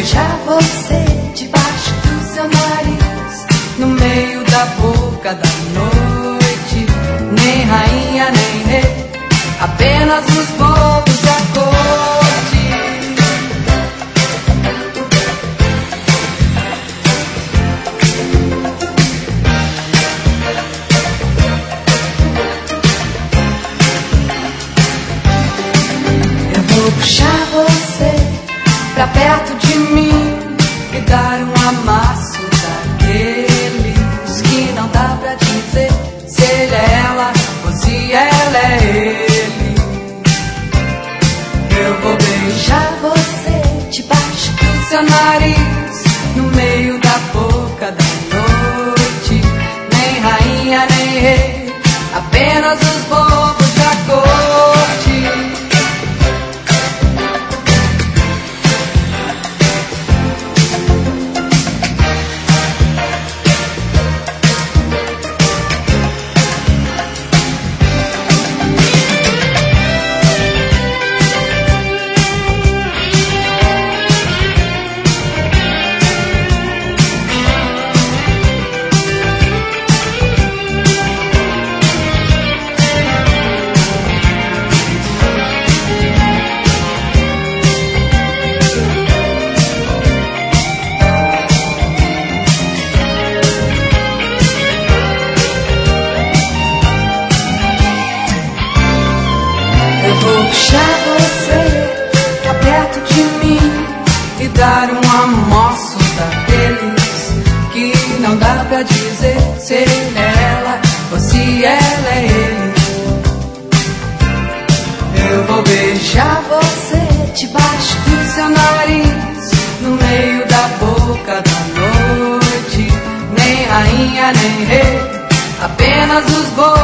beijar você debaixo do seu nariz, no meio da boca da noite. Nem rainha, nem rei, apenas os bobos da corte. Eu vou puxar você pra perto de mim e dar um amasso daqueles que não dá pra dizer se ele é ela ou se ela é ele. Eu vou beijar você debaixo do seu nariz, no meio da boca da noite. Nem rainha, nem rei, apenas os bobos da corte. Dar um almoço daqueles que não dá pra dizer se ele é ela ou se ela é ele. Eu vou beijar você debaixo do seu nariz, no meio da boca da noite. Nem rainha, nem rei, apenas os bobos